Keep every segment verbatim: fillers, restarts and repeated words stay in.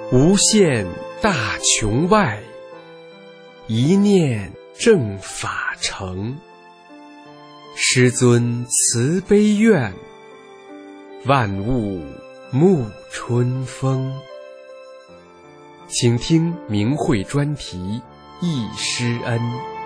无限大穹外，一念正法成。师尊慈悲愿，万物沐春风。请听明慧专题忆师恩。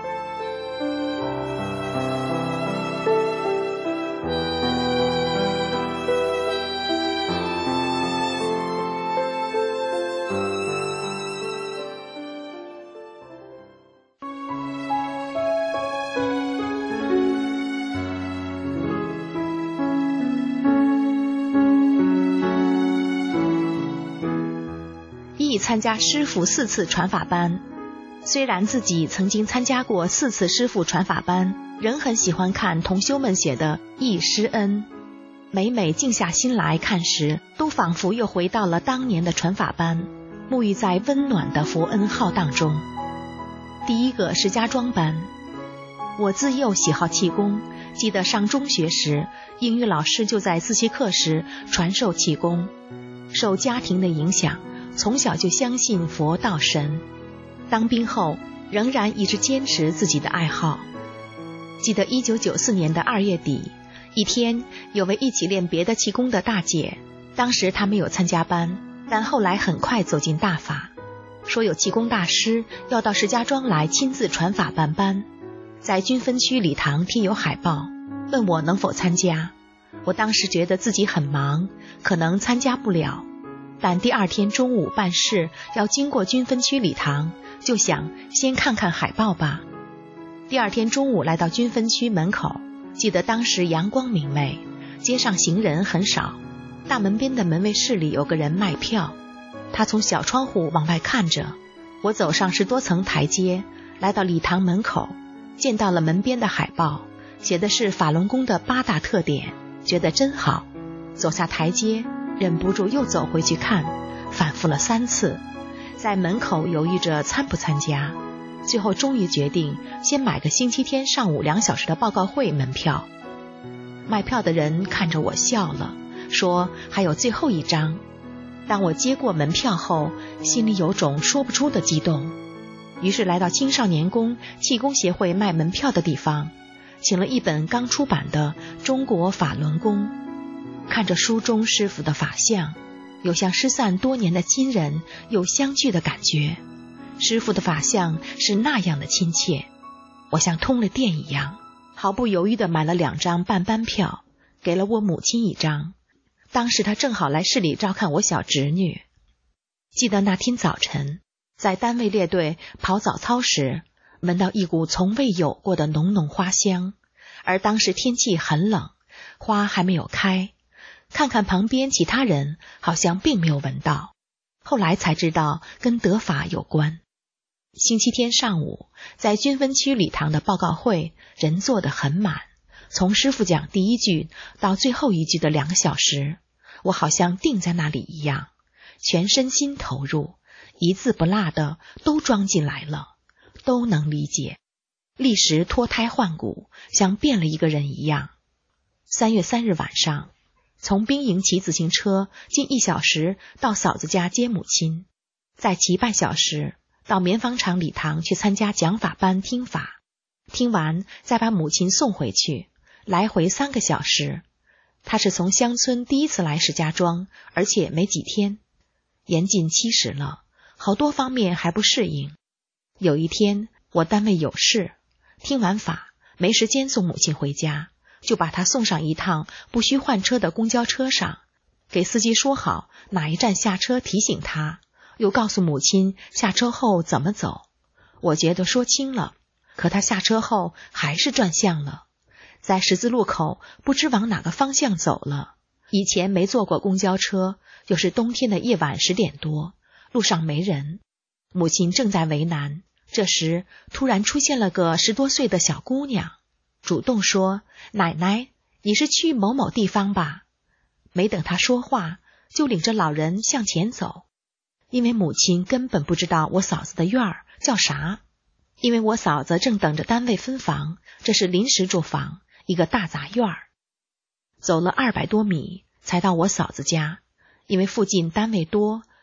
参加师父四次传法班，虽然自己曾经参加过四次师父传法班，仍很喜欢看同修们写的忆师恩。每每静下心来看时，都仿佛又回到了当年的传法班，沐浴在温暖的佛恩浩荡中。第一个石家庄班，我自幼喜好气功，记得上中学时，英语老师就在自习课时传授气功。受家庭的影响，从小就相信佛道神，当兵后仍然一直坚持自己的爱好。记得一九九四年的二月底，一天有位一起练别的气功的大姐，当时她没有参加班，但后来很快走进大法，说有气功大师要到石家庄来亲自传法办班，在军分区礼堂贴有海报，问我能否参加。我当时觉得自己很忙，可能参加不了，但第二天中午办事要经过军分区礼堂，就想先看看海报吧。第二天中午来到军分区门口，记得当时阳光明媚，街上行人很少，大门边的门卫室里有个人卖票，他从小窗户往外看着。我走上十多层台阶，来到礼堂门口，见到了门边的海报，写的是法轮功的八大特点，觉得真好。走下台阶，忍不住又走回去看，反复了三次，在门口犹豫着参不参加，最后终于决定先买个星期天上午两小时的报告会门票。卖票的人看着我笑了，说还有最后一张。当我接过门票后，心里有种说不出的激动，于是来到青少年宫气功协会卖门票的地方，请了一本刚出版的《中国法轮功》，看着书中师父的法相，有像失散多年的亲人又相聚的感觉。师父的法相是那样的亲切，我像通了电一样，毫不犹豫地买了两张半班票，给了我母亲一张。当时她正好来市里照看我小侄女。记得那天早晨，在单位列队跑早操时，闻到一股从未有过的浓浓花香，而当时天气很冷，花还没有开，看看旁边其他人好像并没有闻到，后来才知道跟得法有关。星期天上午，在军分区礼堂的报告会，人坐得很满，从师父讲第一句到最后一句的两个小时，我好像定在那里一样，全身心投入，一字不落的都装进来了，都能理解，立时脱胎换骨，像变了一个人一样。三月三日晚上，从兵营骑自行车近一小时到嫂子家接母亲，再骑半小时到棉纺厂礼堂去参加讲法班听法，听完再把母亲送回去，来回三个小时。她是从乡村第一次来石家庄，而且没几天，年近七十了，好多方面还不适应。有一天我单位有事，听完法没时间送母亲回家，就把她送上一趟不需换车的公交车上，给司机说好哪一站下车提醒她，又告诉母亲下车后怎么走。我觉得说清了，可她下车后还是转向了，在十字路口不知往哪个方向走了。以前没坐过公交车，又是冬天的夜晚十点多，路上没人，母亲正在为难。这时突然出现了个十多岁的小姑娘，主动说：“奶奶，你是去某某地方吧？”没等她说话，就领着老人向前走。因为母亲根本不知道我嫂子的院儿叫啥，因为我嫂子正等着单位分房，这是临时住房，一个大杂院儿。走了二百多米才到我嫂子家，因为附近单位多，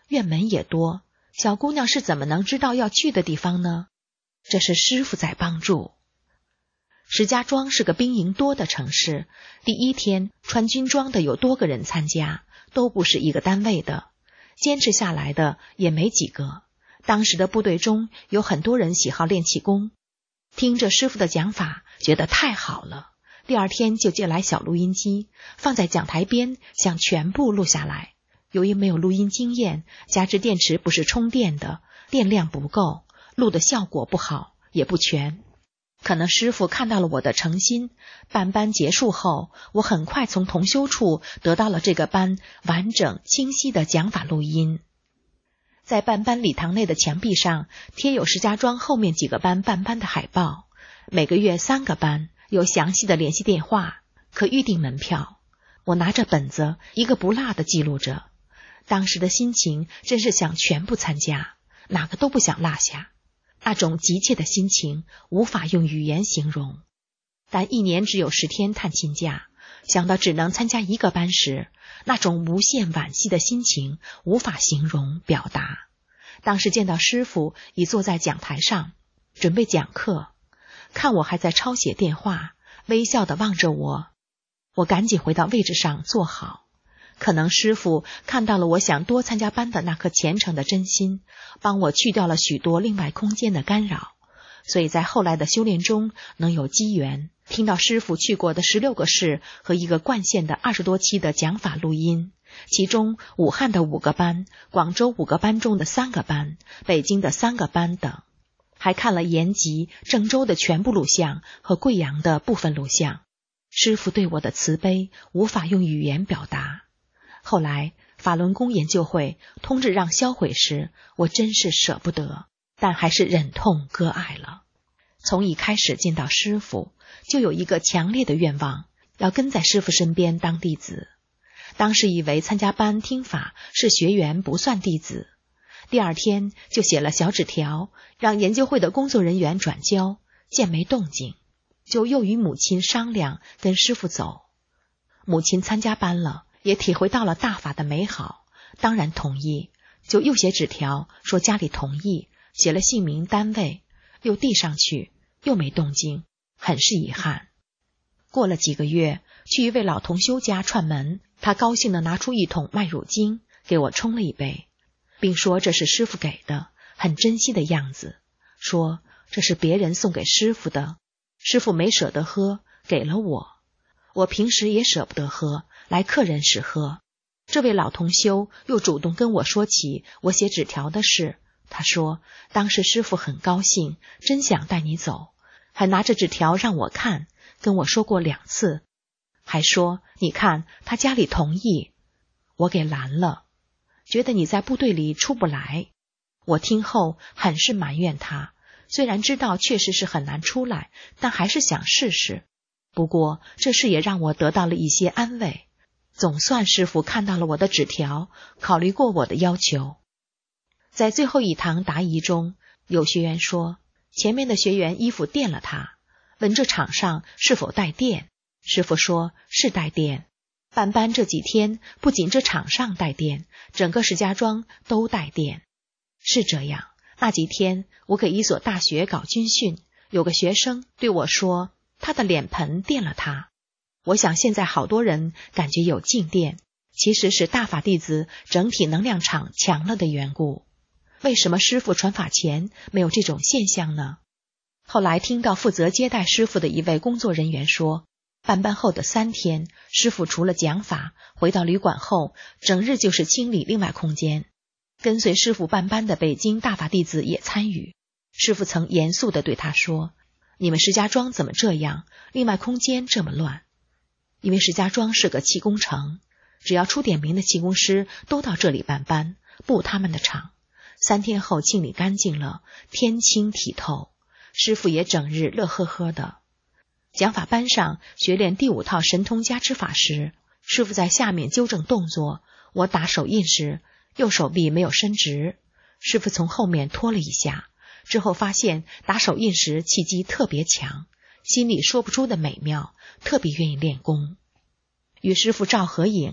院门也多，小姑娘是怎么能知道要去的地方呢？这是师傅在帮助。石家庄是个兵营多的城市，第一天穿军装的有多个人参加，都不是一个单位的，坚持下来的也没几个。当时的部队中有很多人喜好练气功，听着师傅的讲法，觉得太好了，第二天就借来小录音机，放在讲台边，想全部录下来。由于没有录音经验，加之电池不是充电的，电量不够，录的效果不好，也不全。可能师傅看到了我的诚心，办班结束后，我很快从同修处得到了这个班完整清晰的讲法录音。在办班礼堂内的墙壁上贴有石家庄后面几个班办班的海报，每个月三个班，有详细的联系电话，可预订门票。我拿着本子一个不落地记录着，当时的心情真是想全部参加，哪个都不想落下。那种急切的心情无法用语言形容。但一年只有十天探亲假，想到只能参加一个班时，那种无限惋惜的心情无法形容表达。当时见到师傅已坐在讲台上准备讲课，看我还在抄写电话，微笑地望着我，我赶紧回到位置上坐好。可能师傅看到了我想多参加班的那颗虔诚的真心，帮我去掉了许多另外空间的干扰，所以在后来的修炼中能有机缘听到师傅去过的十六个市和一个冠县的二十多期的讲法录音，其中武汉的五个班，广州五个班中的三个班，北京的三个班等，还看了延吉、郑州的全部录像和贵阳的部分录像。师傅对我的慈悲无法用语言表达。后来法轮功研究会通知让销毁时，我真是舍不得，但还是忍痛割爱了。从一开始见到师傅，就有一个强烈的愿望，要跟在师傅身边当弟子。当时以为参加班听法是学员不算弟子，第二天就写了小纸条，让研究会的工作人员转交，见没动静，就又与母亲商量跟师傅走。母亲参加班了，也体会到了大法的美好，当然同意，就又写纸条说家里同意，写了姓名单位，又递上去，又没动静，很是遗憾。过了几个月，去一位老同修家串门，他高兴地拿出一桶麦乳精给我冲了一杯，并说这是师傅给的，很珍惜的样子，说这是别人送给师傅的，师傅没舍得喝，给了我，我平时也舍不得喝，来客人时喝。这位老同修又主动跟我说起我写纸条的事，他说当时师傅很高兴，真想带你走，还拿着纸条让我看，跟我说过两次，还说你看他家里同意，我给拦了，觉得你在部队里出不来。我听后很是埋怨他，虽然知道确实是很难出来，但还是想试试。不过这事也让我得到了一些安慰，总算师傅看到了我的纸条，考虑过我的要求。在最后一堂答疑中，有学员说前面的学员衣服电了他，问这场上是否带电，师傅说是带电。办班这几天不仅这场上带电，整个石家庄都带电。是这样，那几天我给一所大学搞军训，有个学生对我说他的脸盆电了他。我想现在好多人感觉有静电，其实是大法弟子整体能量场强了的缘故。为什么师父传法前没有这种现象呢？后来听到负责接待师父的一位工作人员说，办班后的三天，师父除了讲法，回到旅馆后整日就是清理另外空间。跟随师父办班的北京大法弟子也参与，师父曾严肃地对他说，你们石家庄怎么这样，另外空间这么乱。因为石家庄是个气功城，只要出点名的气功师都到这里办班，布他们的场。三天后清理干净了，天清体透，师父也整日乐呵呵的。讲法班上学练第五套神通加持法时，师父在下面纠正动作，我打手印时右手臂没有伸直，师父从后面拖了一下，之后发现打手印时气机特别强，心里说不出的美妙，特别愿意练功。与师父照合影，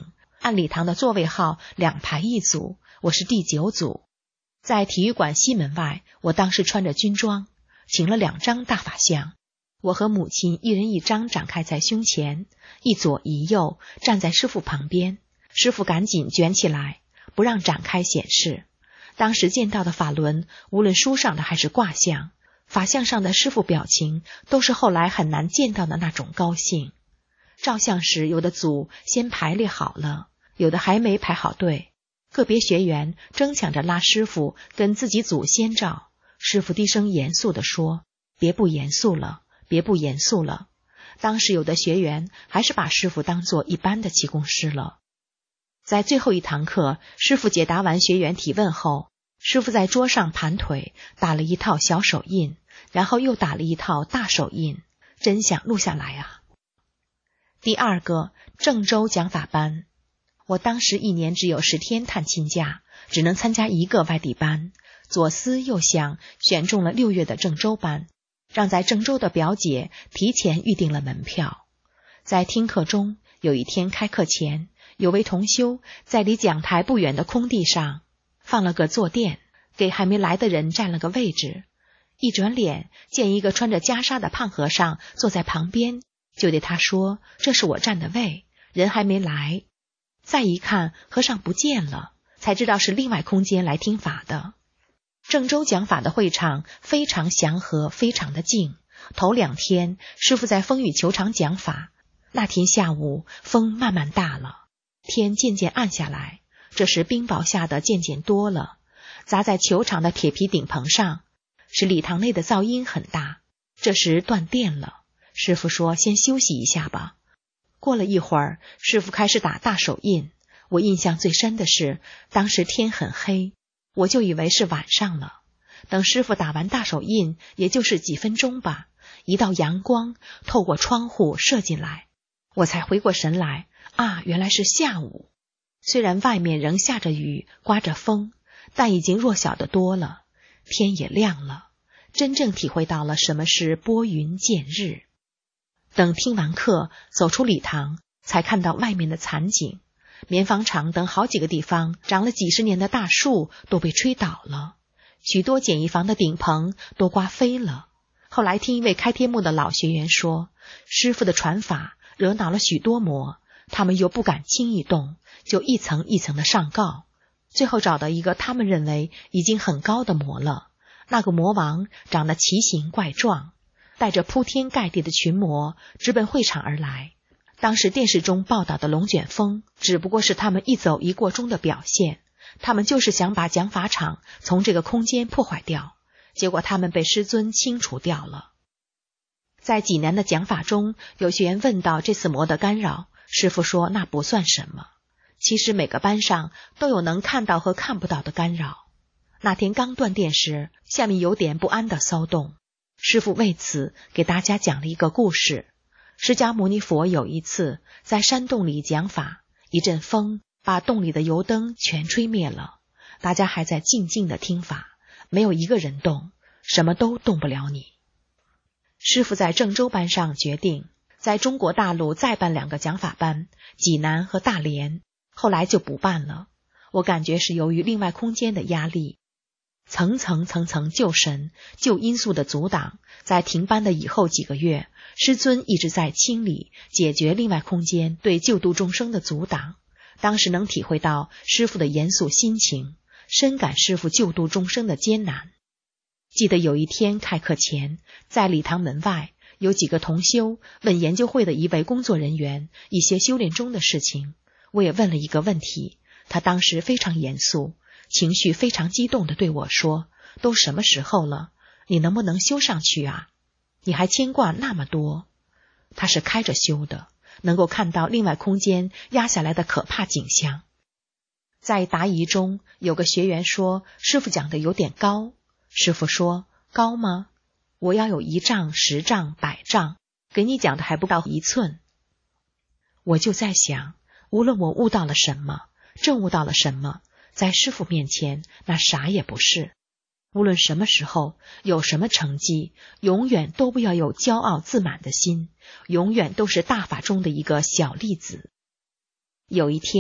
按礼堂的座位号两排一组，我是第九组。在体育馆西门外，我当时穿着军装，请了两张大法像，我和母亲一人一张展开在胸前，一左一右站在师父旁边，师父赶紧卷起来，不让展开显示。当时见到的法轮，无论书上的还是卦象，法像上的师父表情都是后来很难见到的那种高兴。照相时，有的组先排列好了，有的还没排好队，个别学员争抢着拉师父跟自己组先照。师父低声严肃地说：“别不严肃了，别不严肃了。”当时有的学员还是把师父当作一般的气功师了。在最后一堂课，师父解答完学员提问后，师父在桌上盘腿打了一套小手印，然后又打了一套大手印，真想录下来啊。第二个郑州讲法班，我当时一年只有十天探亲假，只能参加一个外地班，左思右想，选中了六月的郑州班，让在郑州的表姐提前预定了门票。在听课中，有一天开课前，有位同修在离讲台不远的空地上放了个坐垫，给还没来的人占了个位置。一转脸，见一个穿着袈裟的胖和尚坐在旁边，就对他说：“这是我占的位，人还没来。”再一看，和尚不见了，才知道是另外空间来听法的。郑州讲法的会场非常祥和，非常的静。头两天，师父在风雨球场讲法，那天下午风慢慢大了，天渐渐暗下来，这时冰雹下的渐渐多了，砸在球场的铁皮顶棚上，使礼堂内的噪音很大。这时断电了，师父说先休息一下吧。过了一会儿，师父开始打大手印。我印象最深的是，当时天很黑，我就以为是晚上了。等师父打完大手印，也就是几分钟吧，一道阳光透过窗户射进来，我才回过神来，啊，原来是下午。虽然外面仍下着雨，刮着风，但已经弱小得多了，天也亮了，真正体会到了什么是拨云见日。等听完课，走出礼堂，才看到外面的惨景。棉纺厂等好几个地方长了几十年的大树都被吹倒了，许多简易房的顶棚都刮飞了。后来听一位开天目的老学员说，师父的传法惹恼了许多魔，他们又不敢轻易动，就一层一层的上告，最后找到一个他们认为已经很高的魔了。那个魔王长得奇形怪状，带着铺天盖地的群魔直奔会场而来。当时电视中报道的龙卷风只不过是他们一走一过中的表现，他们就是想把讲法场从这个空间破坏掉，结果他们被师尊清除掉了。在济南的讲法中，有学员问到这次魔的干扰，师父说那不算什么，其实每个班上都有能看到和看不到的干扰。那天刚断电时，下面有点不安的骚动，师父为此给大家讲了一个故事。释迦牟尼佛有一次在山洞里讲法，一阵风把洞里的油灯全吹灭了，大家还在静静的听法，没有一个人动，什么都动不了你。师父在郑州班上决定在中国大陆再办两个讲法班，济南和大连，后来就不办了。我感觉是由于另外空间的压力，层层层层旧神旧因素的阻挡，在停班的以后几个月，师尊一直在清理解决另外空间对救度众生的阻挡。当时能体会到师父的严肃心情，深感师父救度众生的艰难。记得有一天开课前，在礼堂门外，有几个同修问研究会的一位工作人员一些修炼中的事情，我也问了一个问题，他当时非常严肃，情绪非常激动地对我说，都什么时候了，你能不能修上去啊？你还牵挂那么多。他是开着修的，能够看到另外空间压下来的可怕景象。在答疑中，有个学员说，师父讲的有点高。师父说，高吗？我要有一丈、十丈、百丈，给你讲的还不到一寸。我就在想，无论我悟到了什么，证悟到了什么，在师父面前那啥也不是。无论什么时候有什么成绩，永远都不要有骄傲自满的心，永远都是大法中的一个小粒子。有一天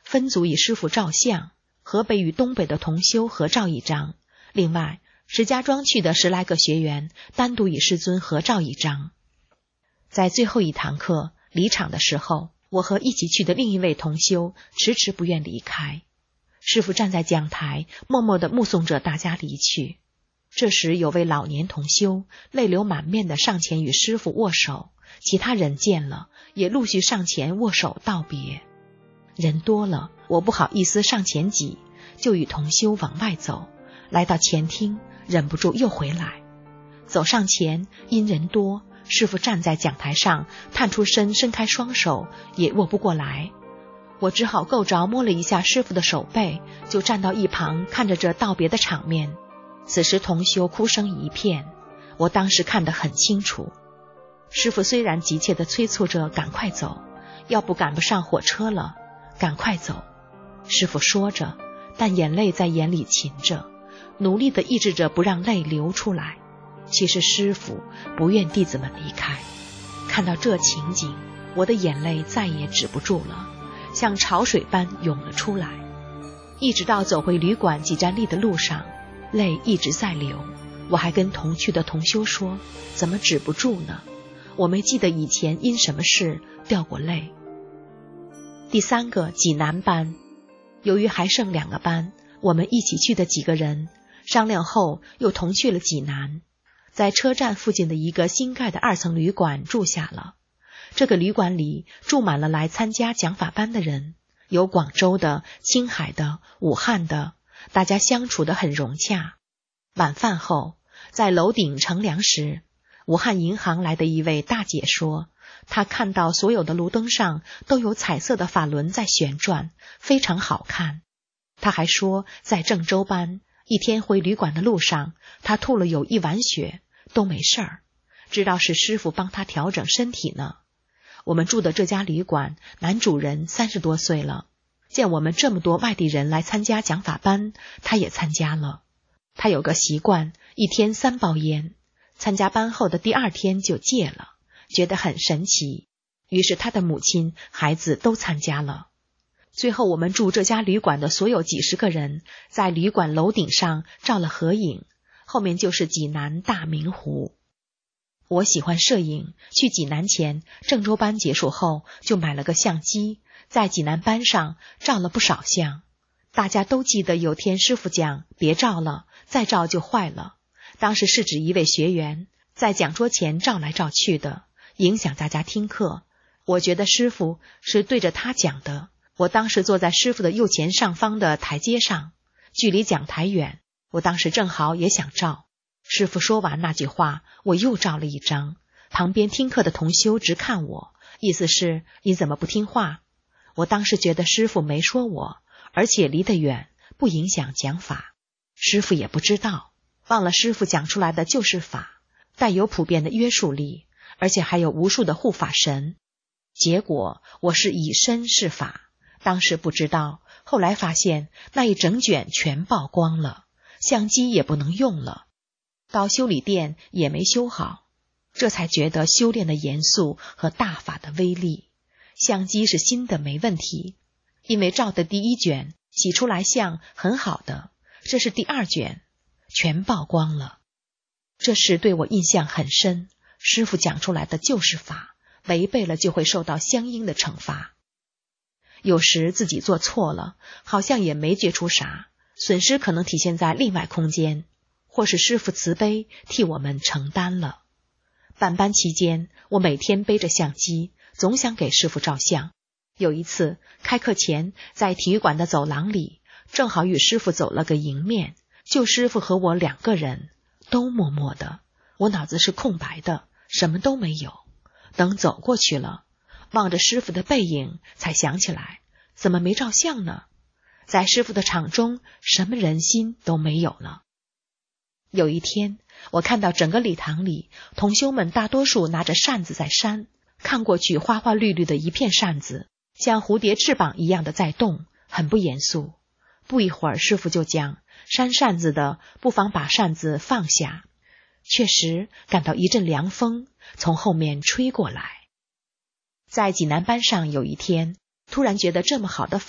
分组与师父照相，河北与东北的同修合照一张，另外石家庄去的十来个学员单独与师尊合照一张。在最后一堂课离场的时候，我和一起去的另一位同修迟迟不愿离开。师父站在讲台，默默地目送着大家离去。这时有位老年同修泪流满面地上前与师父握手，其他人见了也陆续上前握手道别。人多了，我不好意思上前挤，就与同修往外走，来到前厅，忍不住又回来。走上前，因人多，师父站在讲台上，探出身伸开双手，也握不过来。我只好够着摸了一下师父的手背，就站到一旁看着这道别的场面。此时同修哭声一片，我当时看得很清楚。师父虽然急切地催促着赶快走，要不赶不上火车了，赶快走。师父说着，但眼泪在眼里噙着，努力地抑制着不让泪流出来。其实师父不愿弟子们离开。看到这情景，我的眼泪再也止不住了，像潮水般涌了出来。一直到走回旅馆几站地的路上，泪一直在流。我还跟同去的同修说，怎么止不住呢？我没记得以前因什么事掉过泪。第三个济南班，由于还剩两个班，我们一起去的几个人商量后又同去了济南，在车站附近的一个新盖的二层旅馆住下了。这个旅馆里住满了来参加讲法班的人，有广州的、青海的、武汉的，大家相处得很融洽。晚饭后，在楼顶乘凉时，武汉银行来的一位大姐说，她看到所有的路灯上都有彩色的法轮在旋转，非常好看。她还说，在郑州班一天回旅馆的路上，她吐了有一碗血，都没事儿，知道是师父帮她调整身体呢。我们住的这家旅馆，男主人三十多岁了，见我们这么多外地人来参加讲法班，他也参加了。他有个习惯，一天三包烟，参加班后的第二天就戒了，觉得很神奇。于是他的母亲、孩子都参加了。最后我们住这家旅馆的所有几十个人，在旅馆楼顶上照了合影，后面就是济南大明湖。我喜欢摄影，去济南前，郑州班结束后就买了个相机，在济南班上照了不少相。大家都记得有天师父讲别照了，再照就坏了。当时是指一位学员在讲桌前照来照去的，影响大家听课。我觉得师父是对着他讲的。我当时坐在师父的右前上方的台阶上，距离讲台远，我当时正好也想照。师父说完那句话，我又照了一张。旁边听课的同修直看我，意思是你怎么不听话？我当时觉得师父没说我，而且离得远，不影响讲法。师父也不知道，忘了师父讲出来的就是法，带有普遍的约束力，而且还有无数的护法神。结果我是以身试法，当时不知道，后来发现那一整卷全曝光了，相机也不能用了，到修理店也没修好，这才觉得修炼的严肃和大法的威力。相机是新的没问题，因为照的第一卷洗出来相很好的，这是第二卷全曝光了。这事对我印象很深，师父讲出来的就是法，违背了就会受到相应的惩罚。有时自己做错了，好像也没觉出啥，损失可能体现在另外空间，或是师父慈悲替我们承担了。办班期间，我每天背着相机，总想给师父照相。有一次开课前，在体育馆的走廊里，正好与师父走了个迎面，就师父和我两个人，都默默的，我脑子是空白的，什么都没有。等走过去了，望着师父的背影，才想起来怎么没照相呢？在师父的场中，什么人心都没有了。有一天，我看到整个礼堂里，同修们大多数拿着扇子在扇，看过去花花绿绿的一片扇子，像蝴蝶翅膀一样的在动，很不严肃。不一会儿，师父就讲，扇扇子的不妨把扇子放下。确实感到一阵凉风从后面吹过来。在济南班上有一天，突然觉得这么好的法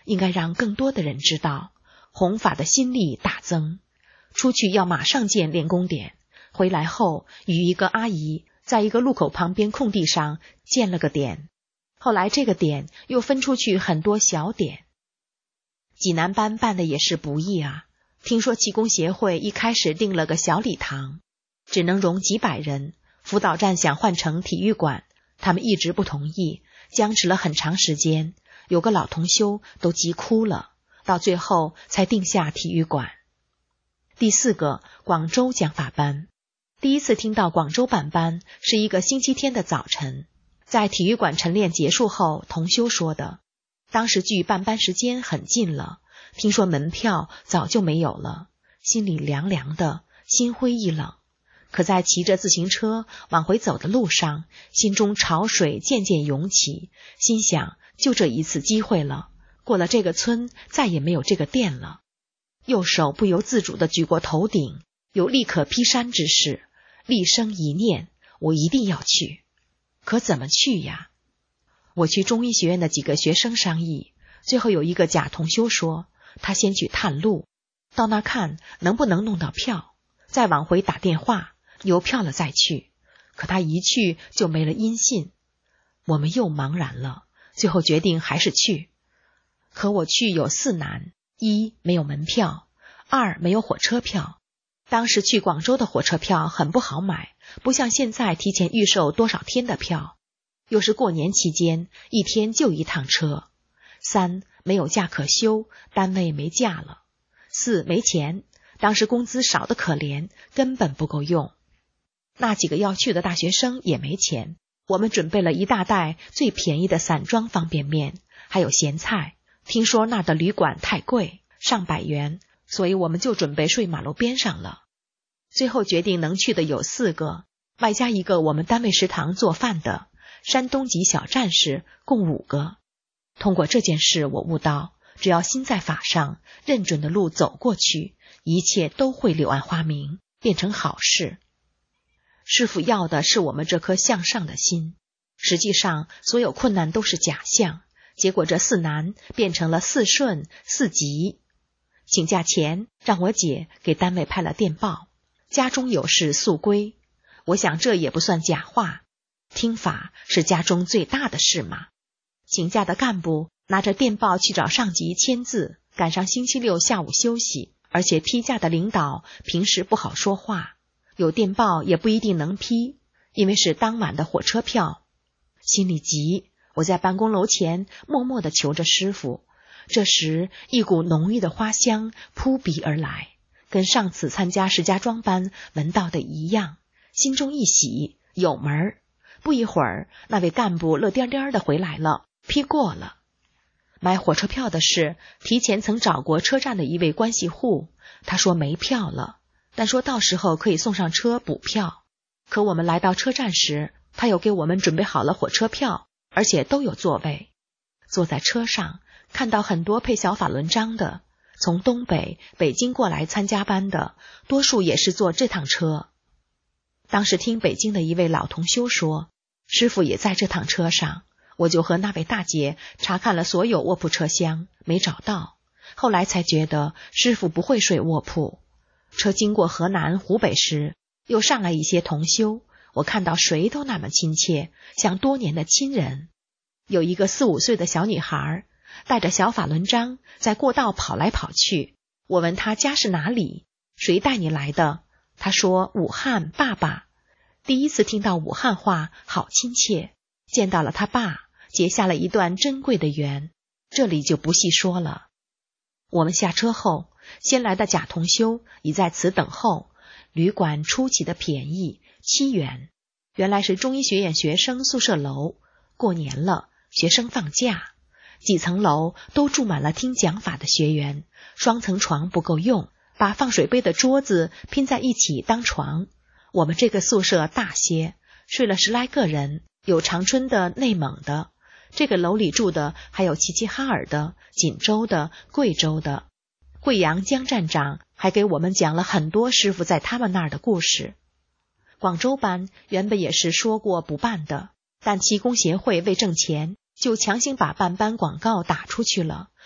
应该让更多的人知道，弘法的心力大增。出去要马上建练功点，回来后与一个阿姨在一个路口旁边空地上建了个点，后来这个点又分出去很多小点。济南班办的也是不易啊，听说气功协会一开始定了个小礼堂，只能容几百人，辅导站想换成体育馆，他们一直不同意，僵持了很长时间，有个老同修都急哭了，到最后才定下体育馆。第四个，广州讲法班。第一次听到广州版班是一个星期天的早晨，在体育馆晨练结束后同修说的。当时距办班时间很近了，听说门票早就没有了，心里凉凉的，心灰意冷。可在骑着自行车往回走的路上，心中潮水渐渐涌起，心想就这一次机会了，过了这个村再也没有这个店了。右手不由自主地举过头顶，有立可劈山之势，厉生一念，我一定要去。可怎么去呀？我去中医学院的几个学生商议，最后有一个贾同修说，他先去探路，到那看能不能弄到票，再往回打电话，有票了再去。可他一去就没了音信，我们又茫然了，最后决定还是去。可我去有四难：一没有门票，二没有火车票。当时去广州的火车票很不好买，不像现在提前预售多少天的票，又是过年期间，一天就一趟车。三没有假可休，单位没假了。四没钱，当时工资少得可怜，根本不够用。那几个要去的大学生也没钱，我们准备了一大袋最便宜的散装方便面，还有咸菜。听说那的旅馆太贵，上百元，所以我们就准备睡马路边上了。最后决定能去的有四个，外加一个我们单位食堂做饭的，山东籍小战士共五个。通过这件事，我悟到，只要心在法上，认准的路走过去，一切都会柳暗花明，变成好事。师父要的是我们这颗向上的心，实际上所有困难都是假象，结果这四难变成了四顺四吉。请假前，让我姐给单位派了电报，家中有事速归。我想这也不算假话，听法是家中最大的事嘛。请假的干部拿着电报去找上级签字，赶上星期六下午休息，而且批假的领导平时不好说话，有电报也不一定能批，因为是当晚的火车票。心里急，我在办公楼前默默地求着师父。这时一股浓郁的花香扑鼻而来，跟上次参加石家庄班闻到的一样，心中一喜，有门儿。不一会儿，那位干部乐颠颠的回来了，批过了。买火车票的事，提前曾找过车站的一位关系户，他说没票了，但说到时候可以送上车补票。可我们来到车站时，他又给我们准备好了火车票，而且都有座位。坐在车上，看到很多配小法轮章的，从东北、北京过来参加班的，多数也是坐这趟车。当时听北京的一位老同修说，师父也在这趟车上，我就和那位大姐查看了所有卧铺车厢，没找到。后来才觉得师父不会睡卧铺。车经过河南、湖北时，又上来一些同修，我看到谁都那么亲切，像多年的亲人。有一个四五岁的小女孩，带着小法轮章在过道跑来跑去。我问她家是哪里，谁带你来的？她说武汉爸爸。第一次听到武汉话，好亲切。见到了他爸，结下了一段珍贵的缘，这里就不细说了。我们下车后，先来的贾同修已在此等候，旅馆出奇的便宜，七元。原来是中医学院学生宿舍楼，过年了，学生放假，几层楼都住满了听讲法的学员，双层床不够用，把放水杯的桌子拼在一起当床。我们这个宿舍大些，睡了十来个人，有长春的、内蒙的。这个楼里住的还有齐齐哈尔的、锦州的、贵州的。贵阳江站长还给我们讲了很多师傅在他们那儿的故事。广州班原本也是说过不办的，但气功协会为挣钱，就强行把办班广告打出去了，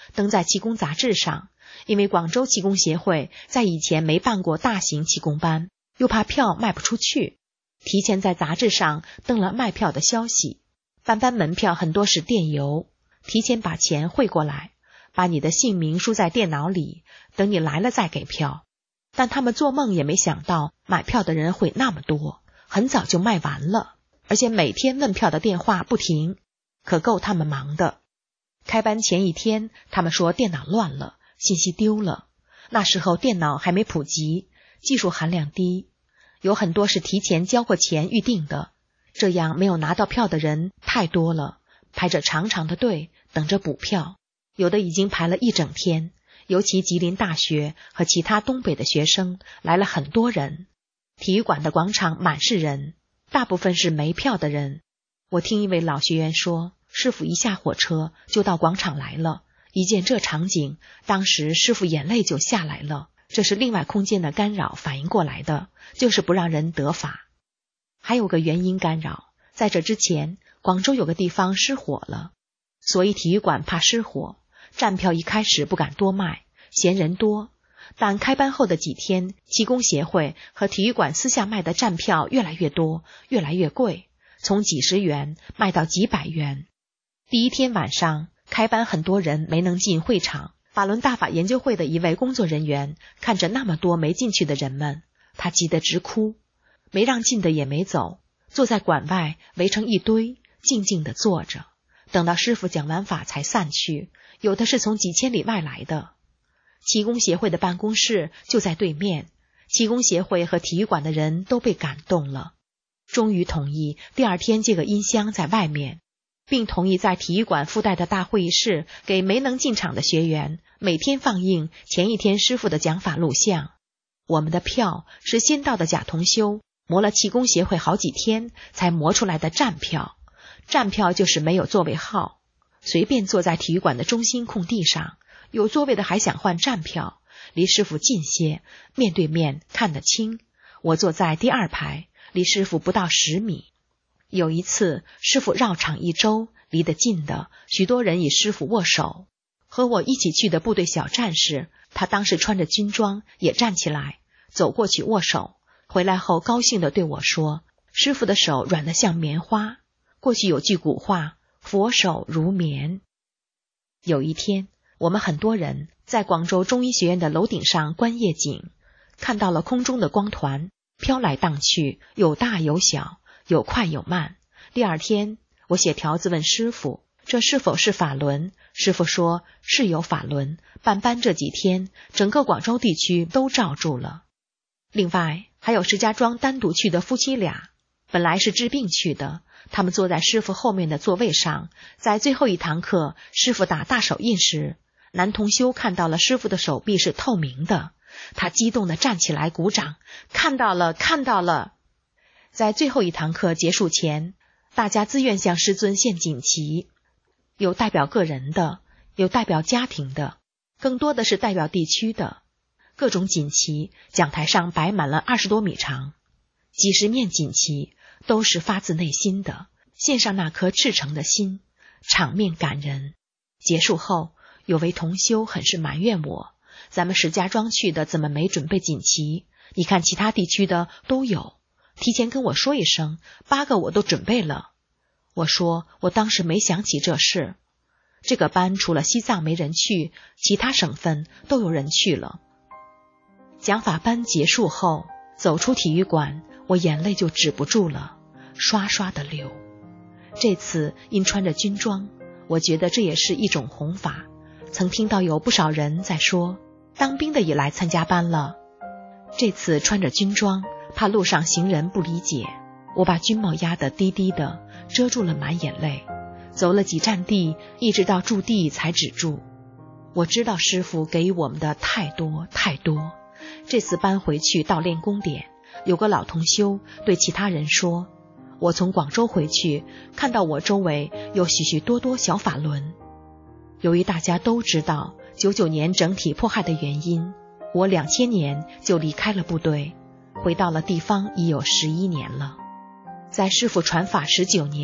登在气功杂志上，因为广州气功协会在以前没办过大型气功班，又怕票卖不出去，提前在杂志上登了卖票的消息。办班门票很多是电邮，提前把钱汇过来，把你的姓名输在电脑里，等你来了再给票。但他们做梦也没想到买票的人会那么多，很早就卖完了，而且每天问票的电话不停，可够他们忙的。开班前一天，他们说电脑乱了，信息丢了。那时候电脑还没普及，技术含量低，有很多是提前交过钱预定的，这样没有拿到票的人太多了，排着长长的队等着补票，有的已经排了一整天。尤其吉林大学和其他东北的学生来了很多人，体育馆的广场满是人，大部分是没票的人。我听一位老学员说，师傅一下火车就到广场来了，一见这场景，当时师傅眼泪就下来了。这是另外空间的干扰反应过来的，就是不让人得法。还有个原因干扰，在这之前，广州有个地方失火了，所以体育馆怕失火，站票一开始不敢多卖，嫌人多。但开班后的几天，气功协会和体育馆私下卖的站票越来越多，越来越贵，从几十元卖到几百元。第一天晚上开班，很多人没能进会场。法轮大法研究会的一位工作人员看着那么多没进去的人们，他急得直哭，没让进的也没走，坐在馆外围成一堆，静静地坐着，等到师傅讲完法才散去，有的是从几千里外来的。气功协会的办公室就在对面，气功协会和体育馆的人都被感动了，终于同意第二天借个音箱在外面，并同意在体育馆附带的大会议室给没能进场的学员每天放映前一天师傅的讲法录像。我们的票是先到的假同修磨了气功协会好几天才磨出来的站票，站票就是没有座位号，随便坐在体育馆的中心空地上，有座位的还想换站票，离师傅近些，面对面看得清。我坐在第二排，离师傅不到十米。有一次师傅绕场一周，离得近的许多人与师傅握手。和我一起去的部队小战士，他当时穿着军装，也站起来走过去握手，回来后高兴地对我说，师傅的手软得像棉花。过去有句古话，佛手如棉。有一天我们很多人在广州中医学院的楼顶上观夜景，看到了空中的光团飘来荡去，有大有小，有快有慢。第二天我写条子问师傅，这是否是法轮？师傅说是有法轮，办班这几天整个广州地区都罩住了。另外还有石家庄单独去的夫妻俩，本来是治病去的，他们坐在师傅后面的座位上，在最后一堂课师傅打大手印时，男同修看到了师傅的手臂是透明的，他激动地站起来鼓掌，看到了看到了。在最后一堂课结束前，大家自愿向师尊献锦旗，有代表个人的，有代表家庭的，更多的是代表地区的。各种锦旗讲台上摆满了二十多米长，几十面锦旗都是发自内心的，献上那颗赤诚的心，场面感人。结束后有位同修很是埋怨我，咱们石家庄去的怎么没准备锦旗？你看其他地区的都有，提前跟我说一声，八个我都准备了。我说我当时没想起这事。这个班除了西藏没人去，其他省份都有人去了。讲法班结束后，走出体育馆，我眼泪就止不住了，刷刷的流。这次因穿着军装，我觉得这也是一种弘法。曾听到有不少人在说，当兵的也来参加班了。这次穿着军装，怕路上行人不理解，我把军帽压得低低的，遮住了满眼泪。走了几站地，一直到驻地才止住。我知道师父给予我们的太多太多。这次搬回去到练功点，有个老同修对其他人说，我从广州回去，看到我周围有许许多多小法轮。由于大家都知道九九年整体迫害的原因，我两千年就离开了部队，回到了地方已有十一年了。在师父传法十九年，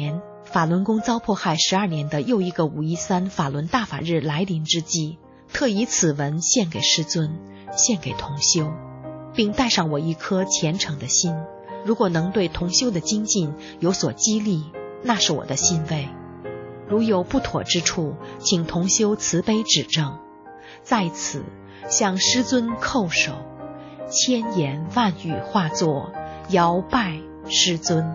法轮功遭迫害十二年的又一个五一三法轮大法日来临之际，特以此文献给师尊，献给同修，并带上我一颗虔诚的心。如果能对同修的精进有所激励，那是我的欣慰。如有不妥之处，请同修慈悲指正。在此向师尊叩首，千言万语化作遥拜师尊。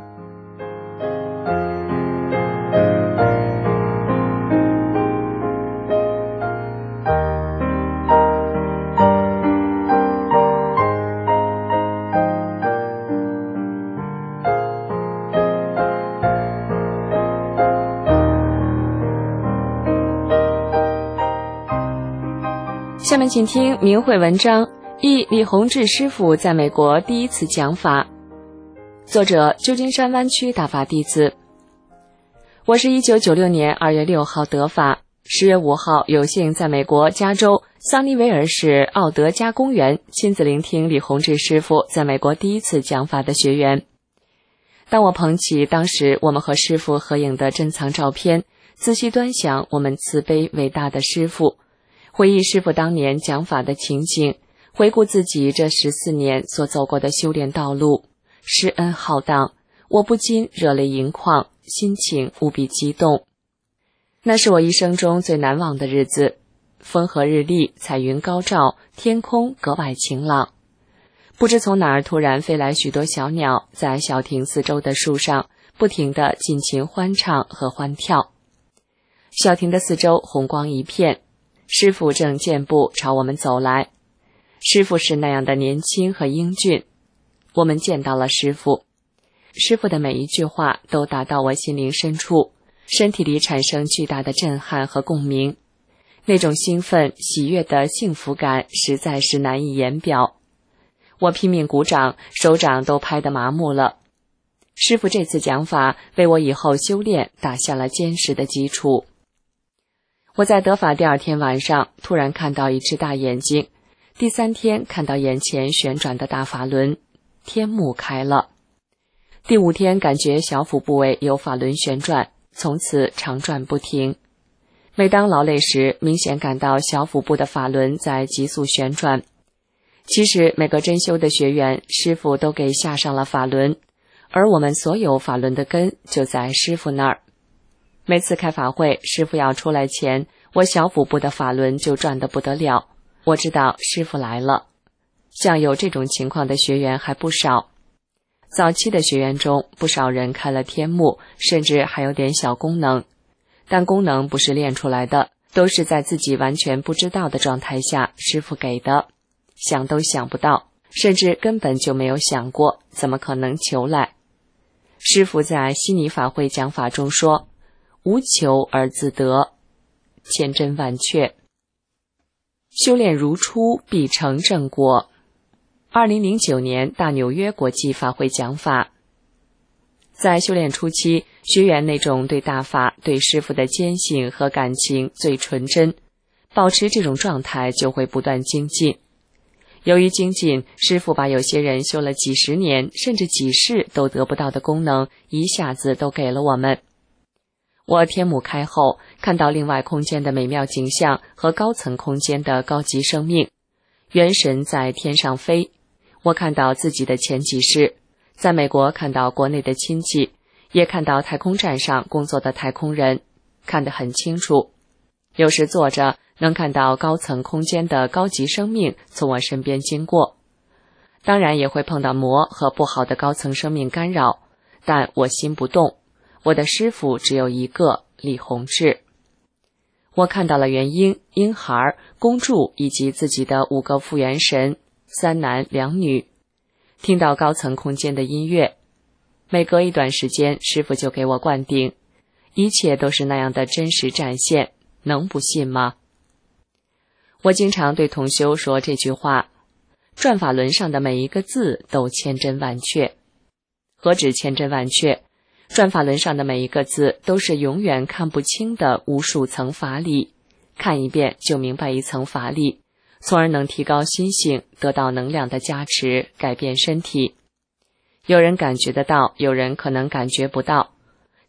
下面请听明慧文章，忆李洪志师父在美国第一次讲法。作者：旧金山湾区大法弟子。我是一九九六年二月六号得法，十月五号有幸在美国加州桑尼维尔市奥德加公园亲自聆听李洪志师父在美国第一次讲法的学员。当我捧起当时我们和师父合影的珍藏照片，仔细端详我们慈悲伟大的师父，回忆师父当年讲法的情景，回顾自己这十四年所走过的修炼道路，施恩浩荡，我不禁热泪盈眶，心情无比激动。那是我一生中最难忘的日子，风和日丽，彩云高照，天空格外晴朗。不知从哪儿突然飞来许多小鸟，在小亭四周的树上不停地尽情欢唱和欢跳。小亭的四周红光一片，师父正健步朝我们走来。师父是那样的年轻和英俊。我们见到了师父，师父的每一句话都打到我心灵深处，身体里产生巨大的震撼和共鸣。那种兴奋、喜悦的幸福感实在是难以言表。我拼命鼓掌，手掌都拍得麻木了。师父这次讲法为我以后修炼打下了坚实的基础。我在得法第二天晚上突然看到一只大眼睛，第三天看到眼前旋转的大法轮，天目开了。第五天感觉小腹部位有法轮旋转，从此长转不停。每当劳累时，明显感到小腹部的法轮在急速旋转。其实每个真修的学员，师父都给下上了法轮，而我们所有法轮的根就在师父那儿。每次开法会，师父要出来前，我小腹部的法轮就转得不得了。我知道师父来了。像有这种情况的学员还不少。早期的学员中，不少人开了天目，甚至还有点小功能。但功能不是练出来的，都是在自己完全不知道的状态下，师父给的。想都想不到，甚至根本就没有想过，怎么可能求来？师父在悉尼法会讲法中说，无求而自得，千真万确。修炼如初，必成正果。二零零九年大纽约国际法会讲法。在修炼初期，学员那种对大法、对师父的坚信和感情最纯真，保持这种状态就会不断精进。由于精进，师父把有些人修了几十年甚至几世都得不到的功能一下子都给了我们。我天目开后，看到另外空间的美妙景象和高层空间的高级生命，元神在天上飞。我看到自己的前几世，在美国看到国内的亲戚，也看到太空站上工作的太空人，看得很清楚。有时坐着能看到高层空间的高级生命从我身边经过，当然也会碰到魔和不好的高层生命干扰，但我心不动。我的师父只有一个，李洪志。我看到了元婴、婴孩、公主以及自己的五个复元神，三男两女。听到高层空间的音乐，每隔一段时间，师父就给我灌顶，一切都是那样的真实展现，能不信吗？我经常对同修说这句话，转法轮上的每一个字都千真万确。何止千真万确，转法轮上的每一个字都是永远看不清的无数层法理，看一遍就明白一层法理，从而能提高心性，得到能量的加持，改变身体。有人感觉得到，有人可能感觉不到。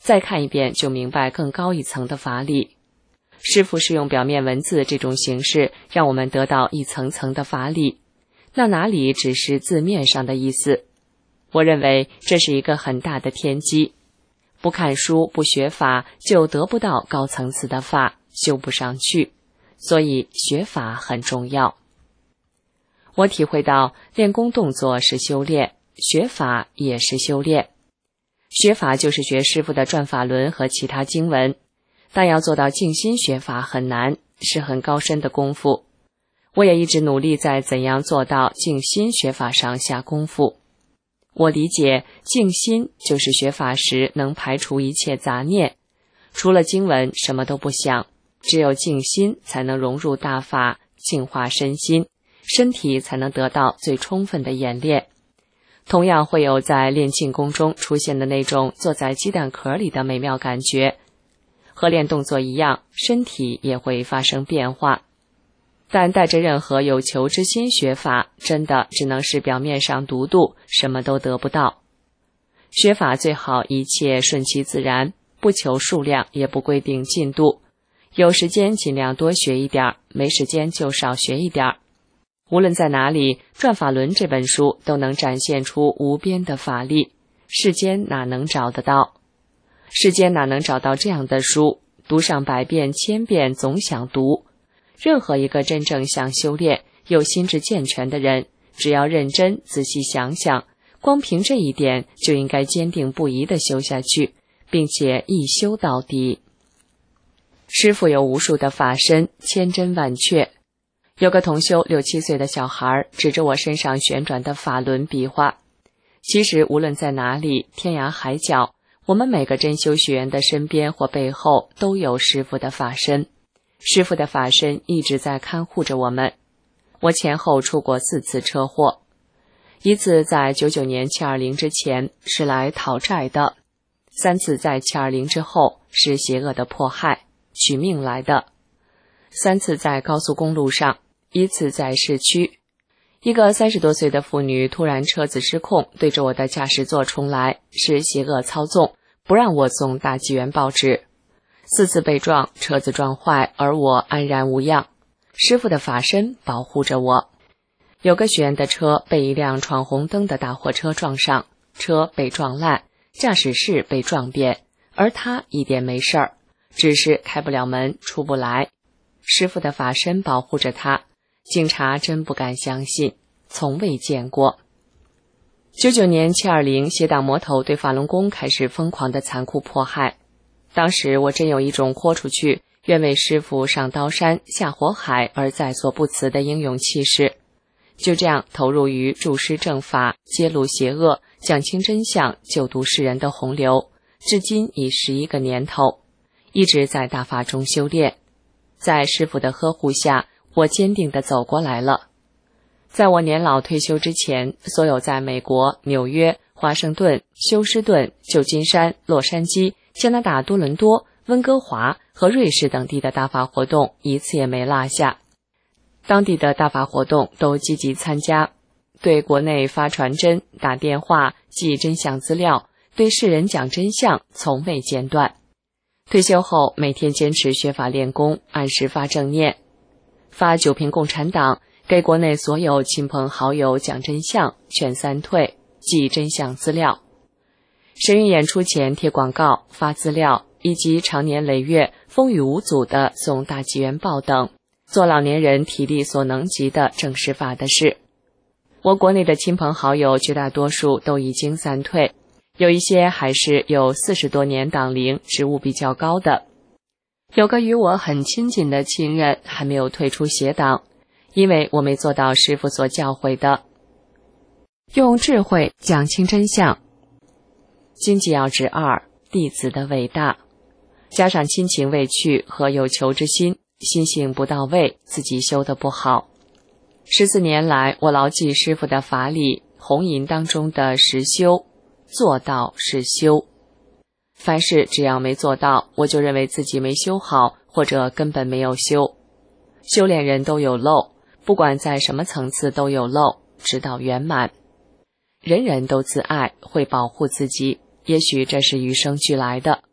再看一遍就明白更高一层的法理。师父是用表面文字这种形式让我们得到一层层的法理，那哪里只是字面上的意思？我认为这是一个很大的天机。不看书不学法，就得不到高层次的法，修不上去，所以学法很重要。我体会到练功动作是修炼，学法也是修炼。学法就是学师父的转法轮和其他经文，但要做到静心学法很难，是很高深的功夫。我也一直努力在怎样做到静心学法上下功夫。我理解静心就是学法时能排除一切杂念，除了经文什么都不想，只有静心才能融入大法，净化身心，身体才能得到最充分的演练。同样会有在练静功中出现的那种坐在鸡蛋壳里的美妙感觉。和练动作一样，身体也会发生变化。但带着任何有求之心学法，真的只能是表面上读读，什么都得不到。学法最好一切顺其自然，不求数量，也不规定进度。有时间尽量多学一点，没时间就少学一点。无论在哪里，《转法轮》这本书都能展现出无边的法力，世间哪能找得到？世间哪能找到这样的书？读上百遍千遍，总想读。任何一个真正想修炼、有心智健全的人，只要认真仔细想想，光凭这一点就应该坚定不移地修下去，并且一修到底。师父有无数的法身，千真万确。有个同修六七岁的小孩指着我身上旋转的法轮比划。其实无论在哪里，天涯海角，我们每个真修学员的身边或背后都有师父的法身。师父的法身一直在看护着我们。我前后出过四次车祸，一次在九九年七二零之前是来讨债的，三次在七二零之后是邪恶的迫害，取命来的，三次在高速公路上，一次在市区。一个三十多岁的妇女突然车子失控，对着我的驾驶座冲来，是邪恶操纵，不让我送大纪元报纸。四次被撞，车子撞坏，而我安然无恙。师父的法身保护着我。有个学员的车被一辆闯红灯的大货车撞上，车被撞烂，驾驶室被撞扁，而他一点没事儿，只是开不了门，出不来。师父的法身保护着他，警察真不敢相信，从未见过。九九年七二零，邪党魔头对法轮功开始疯狂的残酷迫害。当时我真有一种豁出去，愿为师父上刀山下火海而在所不辞的英勇气势。就这样投入于助师正法、揭露邪恶、讲清真相、救度世人的洪流，至今已十一个年头，一直在大法中修炼。在师父的呵护下，我坚定地走过来了。在我年老退休之前，所有在美国、纽约、华盛顿、休斯顿、旧金山、洛杉矶、加拿大多伦多、温哥华和瑞士等地的大法活动一次也没落下。当地的大法活动都积极参加，对国内发传真、打电话、寄真相资料，对世人讲真相，从未间断。退休后每天坚持学法练功，按时发正念，发九瓶共产党，给国内所有亲朋好友讲真相，劝三退，寄真相资料。神韵演出前贴广告、发资料，以及长年累月风雨无阻地送大纪元报等，做老年人体力所能及的正式法的事。我国内的亲朋好友绝大多数都已经散退，有一些还是有四十多年党龄，职务比较高的。有个与我很亲近的亲人还没有退出邪党，因为我没做到师父所教诲的，用智慧讲清真相。经济要旨二，弟子的伟大，加上亲情未去和有求之心，心性不到位，自己修得不好。十四年来，我牢记师父的法理，红银当中的实修，做到是修。凡事只要没做到，我就认为自己没修好，或者根本没有修。修炼人都有漏，不管在什么层次都有漏，直到圆满。人人都自爱，会保护自己，也许这是与生俱来的，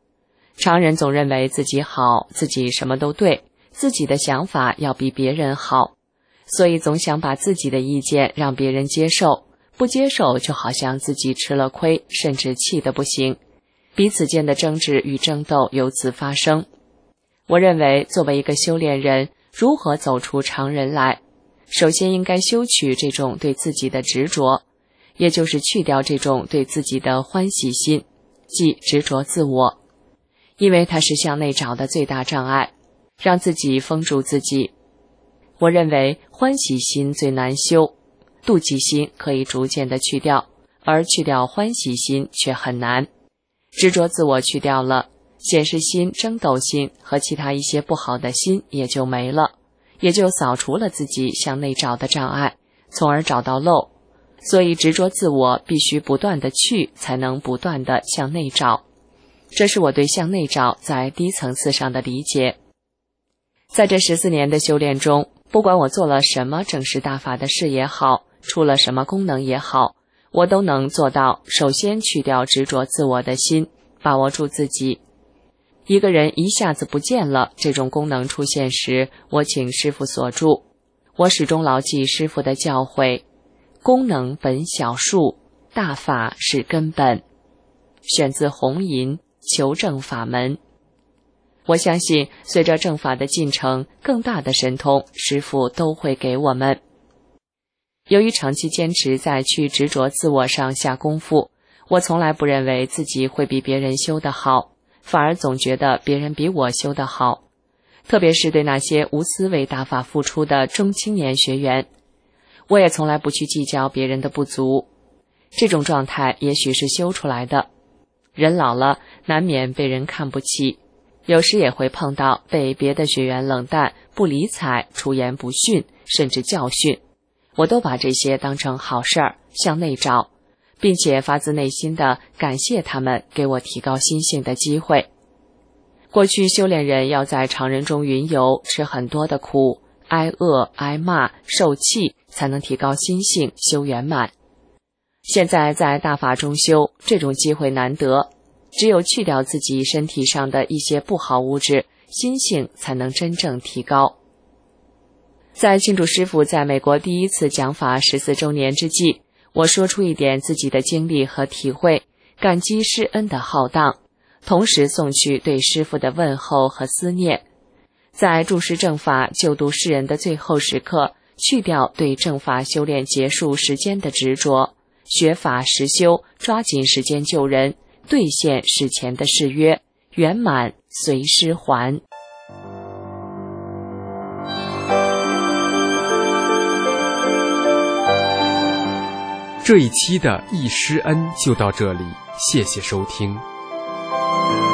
常人总认为自己好，自己什么都对，自己的想法要比别人好，所以总想把自己的意见让别人接受，不接受就好像自己吃了亏，甚至气得不行，彼此间的争执与争斗由此发生。我认为作为一个修炼人，如何走出常人来，首先应该修取这种对自己的执着，也就是去掉这种对自己的欢喜心，即执着自我，因为它是向内找的最大障碍，让自己封住自己。我认为欢喜心最难修，妒忌心可以逐渐的去掉，而去掉欢喜心却很难。执着自我去掉了，显示心、争斗心和其他一些不好的心也就没了，也就扫除了自己向内找的障碍，从而找到漏。所以执着自我必须不断的去，才能不断的向内找。这是我对向内找在低层次上的理解。在这十四年的修炼中，不管我做了什么正视大法的事也好，出了什么功能也好，我都能做到首先去掉执着自我的心，把握住自己。一个人一下子不见了，这种功能出现时，我请师父锁住。我始终牢记师父的教诲，功能本小数，大法是根本。选自红银求证法门。我相信随着正法的进程，更大的神通师父都会给我们。由于长期坚持在去执着自我上下功夫，我从来不认为自己会比别人修得好，反而总觉得别人比我修得好。特别是对那些无私为大法付出的中青年学员，我也从来不去计较别人的不足。这种状态也许是修出来的。人老了，难免被人看不起，有时也会碰到被别的学员冷淡、不理睬、出言不逊，甚至教训。我都把这些当成好事儿，向内找，并且发自内心的感谢他们给我提高心性的机会。过去修炼人要在常人中云游，吃很多的苦，挨饿、挨骂、受气，才能提高心性，修圆满。现在在大法中修，这种机会难得，只有去掉自己身体上的一些不好物质，心性才能真正提高。在庆祝师父在美国第一次讲法十四周年之际，我说出一点自己的经历和体会，感激师恩的浩荡，同时送去对师父的问候和思念。在注释正法、救度世人的最后时刻，去掉对正法修炼结束时间的执着，学法实修，抓紧时间救人，兑现事前的誓约，圆满随师还。 这一期的一师恩就到这里，谢谢收听。